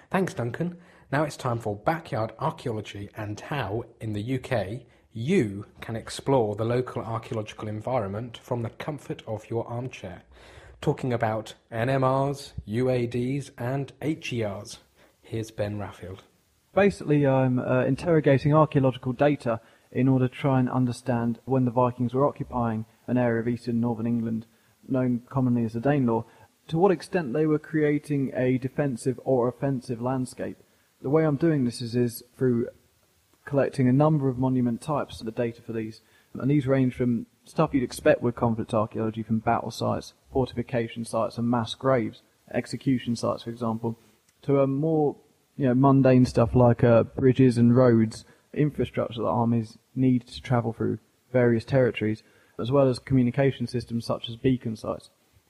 Thanks, Duncan. Now it's time for Backyard Archaeology and how, in the UK, you can explore the local archaeological environment from the comfort of your armchair. Talking about NMRs, UADs and HERs. Here's Ben Raffield. Basically, I'm interrogating archaeological data in order to try and understand when the Vikings were occupying an area of eastern and northern England, known commonly as the Danelaw, to what extent they were creating a defensive or offensive landscape. The way I'm doing this is through collecting a number of monument types, the data for these. And these range from stuff you'd expect with conflict archaeology, from battle sites, fortification sites and mass graves, execution sites, for example, to a more mundane stuff like bridges and roads, infrastructure that armies need to travel through various territories, as well as communication systems such as beacon sites.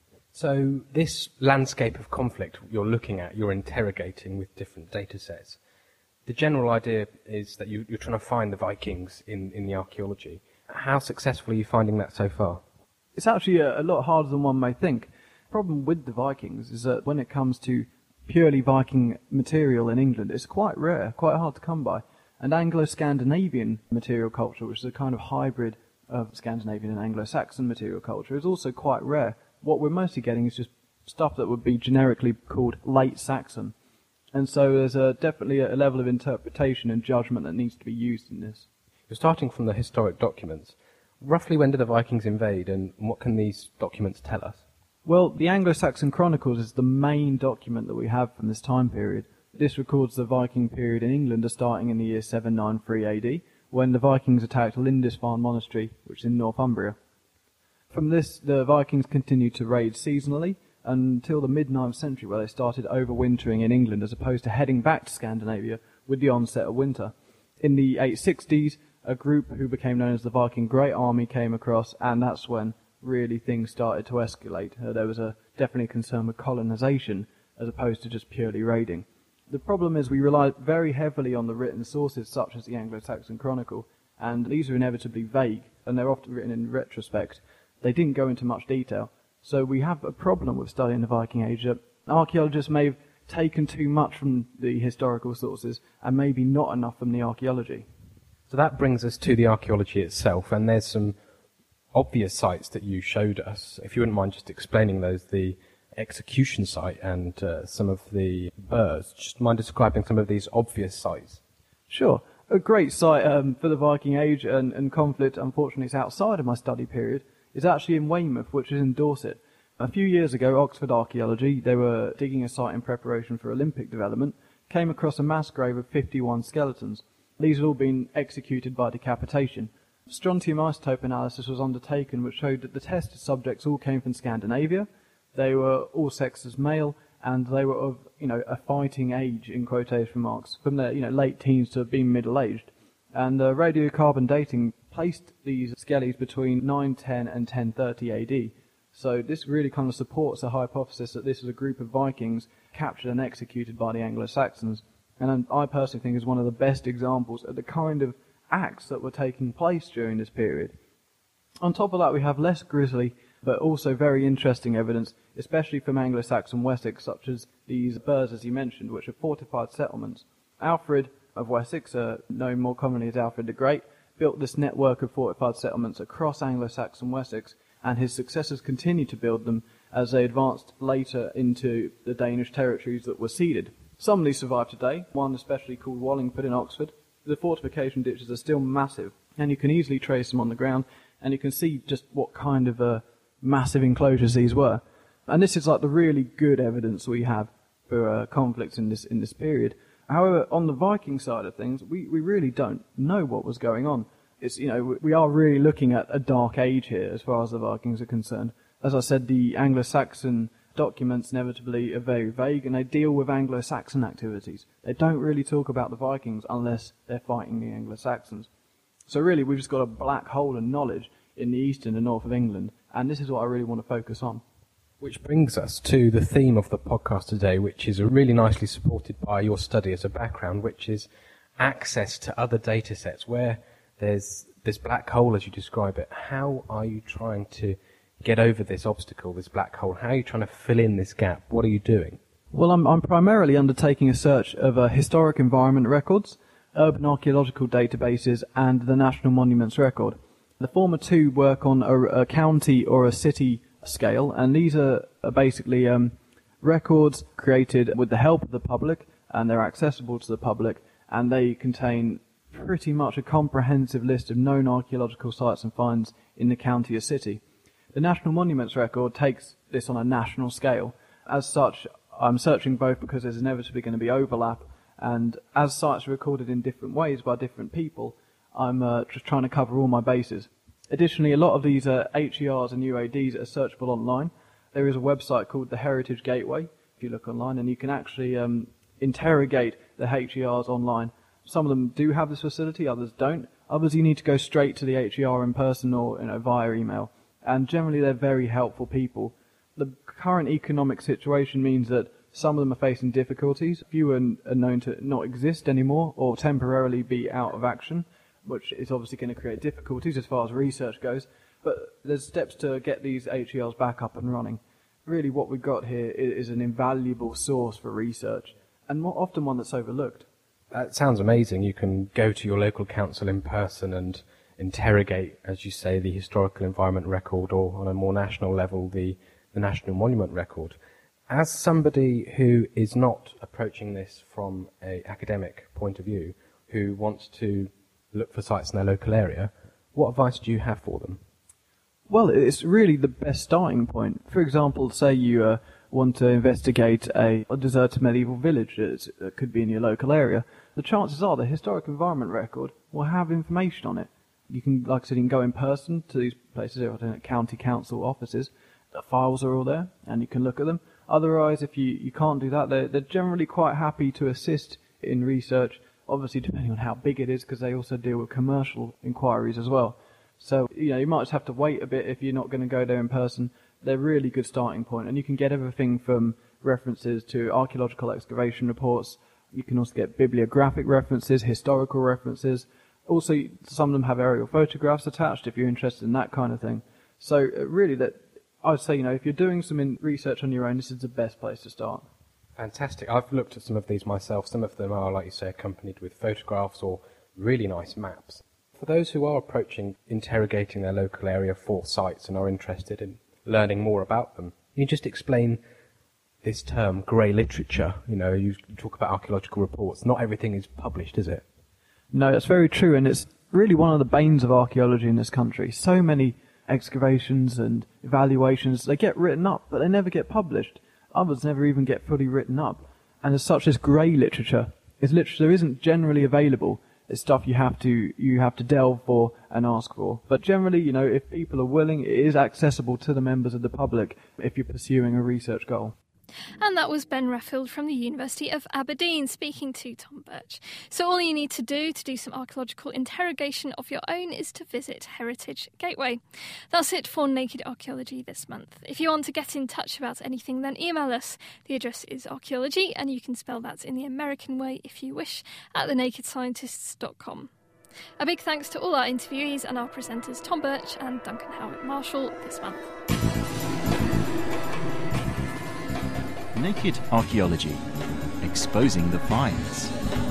So this landscape of conflict you're looking at, you're interrogating with different data sets. The general idea is that you're trying to find the Vikings in the archaeology. How successfully are you finding that so far? It's actually a lot harder than one may think. The problem with the Vikings is that when it comes to purely Viking material in England, it's quite rare, quite hard to come by. And Anglo-Scandinavian material culture, which is a kind of hybrid of Scandinavian and Anglo-Saxon material culture, is also quite rare. What we're mostly getting is just stuff that would be generically called late Saxon. And so there's definitely a level of interpretation and judgment that needs to be used in this. You're starting from the historic documents. Roughly when did the Vikings invade, and what can these documents tell us? Well, the Anglo-Saxon Chronicles is the main document that we have from this time period. This records the Viking period in England starting in the year 793 AD, when the Vikings attacked Lindisfarne Monastery, which is in Northumbria. From this, the Vikings continued to raid seasonally until the mid-9th century, where they started overwintering in England as opposed to heading back to Scandinavia with the onset of winter. In the 860s, a group who became known as the Viking Great Army came across, and that's when really things started to escalate. There was definitely a concern with colonization as opposed to just purely raiding. The problem is we rely very heavily on the written sources such as the Anglo-Saxon Chronicle, and these are inevitably vague, and they're often written in retrospect. They didn't go into much detail. So we have a problem with studying the Viking Age. Archaeologists may have taken too much from the historical sources and maybe not enough from the archaeology. So that brings us to the archaeology itself, and there's some obvious sites that you showed us. If you wouldn't mind just explaining those, the execution site and some of the burrs. Just mind describing some of these obvious sites. Sure. A great site for the Viking Age and conflict, unfortunately, it's outside of my study period, is actually in Weymouth, which is in Dorset. A few years ago, Oxford Archaeology, they were digging a site in preparation for Olympic development, came across a mass grave of 51 skeletons. These had all been executed by decapitation. Strontium isotope analysis was undertaken, which showed that the tested subjects all came from Scandinavia. They were all sexes male, and they were of, a fighting age, in quotation marks, from their, late teens to being middle-aged. And radiocarbon dating placed these skellies between 910 and 1030 AD. So this really kind of supports the hypothesis that this is a group of Vikings captured and executed by the Anglo-Saxons. And I personally think is one of the best examples of the kind of acts that were taking place during this period. On top of that, we have less grisly, but also very interesting evidence, especially from Anglo-Saxon Wessex, such as these burrs, as you mentioned, which are fortified settlements. Alfred of Wessex, known more commonly as Alfred the Great, built this network of fortified settlements across Anglo-Saxon Wessex, and his successors continued to build them as they advanced later into the Danish territories that were ceded. Some of these survive today, one especially called Wallingford in Oxford. The fortification ditches are still massive, and you can easily trace them on the ground, and you can see just what kind of massive enclosures these were. And this is like the really good evidence we have for conflicts in this period. However, on the Viking side of things, we really don't know what was going on. It's, we are really looking at a dark age here as far as the Vikings are concerned. As I said, the Anglo-Saxon documents inevitably are very vague, and they deal with Anglo-Saxon activities. They don't really talk about the Vikings unless they're fighting the Anglo-Saxons. So really, we've just got a black hole in knowledge in the east and the north of England, and this is what I really want to focus on. Which brings us to the theme of the podcast today, which is really nicely supported by your study as a background, which is access to other data sets where there's this black hole, as you describe it. How are you trying to get over this obstacle, this black hole? How are you trying to fill in this gap? What are you doing? Well, I'm primarily undertaking a search of historic environment records, urban archaeological databases, and the National Monuments Record. The former two work on a county or a city scale, and these are basically records created with the help of the public, and they're accessible to the public, and they contain pretty much a comprehensive list of known archaeological sites and finds in the county or city. The National Monuments Record takes this on a national scale. As such, I'm searching both because there's inevitably going to be overlap, and as sites are recorded in different ways by different people, I'm just trying to cover all my bases. Additionally, a lot of these HERs and UADs are searchable online. There is a website called the Heritage Gateway, if you look online, and you can actually interrogate the HERs online. Some of them do have this facility, others don't. Others you need to go straight to the HER in person or via email. And generally they're very helpful people. The current economic situation means that some of them are facing difficulties. Few are known to not exist anymore or temporarily be out of action, which is obviously going to create difficulties as far as research goes. But there's steps to get these HERs back up and running. Really what we've got here is an invaluable source for research, and more often one that's overlooked. That sounds amazing. You can go to your local council in person and interrogate, as you say, the historical environment record, or on a more national level, the National Monument Record. As somebody who is not approaching this from an academic point of view, who wants to look for sites in their local area, what advice do you have for them? Well, it's really the best starting point. For example, say you want to investigate a deserted medieval village that could be in your local area. The chances are the Historic Environment Record will have information on it. You can, like I said, you can go in person to these places, at county council offices. The files are all there, and you can look at them. Otherwise, if you can't do that, they're generally quite happy to assist in research, obviously depending on how big it is, because they also deal with commercial inquiries as well. So, you might just have to wait a bit if you're not going to go there in person. They're a really good starting point, and you can get everything from references to archaeological excavation reports. You can also get bibliographic references, historical references. Also, some of them have aerial photographs attached if you're interested in that kind of thing. So really, that I'd say, if you're doing some research on your own, this is the best place to start. Fantastic. I've looked at some of these myself. Some of them are, like you say, accompanied with photographs or really nice maps. For those who are interrogating their local area for sites and are interested in learning more about them, can you just explain this term, grey literature? You talk about archaeological reports. Not everything is published, is it? No, that's very true, and it's really one of the banes of archaeology in this country. So many excavations and evaluations, they get written up, but they never get published. Others never even get fully written up. And as such, this grey literature is literature that isn't generally available. It's stuff you have to delve for and ask for. But generally, if people are willing, it is accessible to the members of the public if you're pursuing a research goal. And that was Ben Raffield from the University of Aberdeen speaking to Tom Birch. So all you need to do some archaeological interrogation of your own is to visit Heritage Gateway. That's it for Naked Archaeology this month. If you want to get in touch about anything, then email us. The address is archaeology, and you can spell that in the American way if you wish, at thenakedscientists.com. A big thanks to all our interviewees and our presenters Tom Birch and Duncan Howard-Marshall this month. Naked Archaeology, exposing the finds.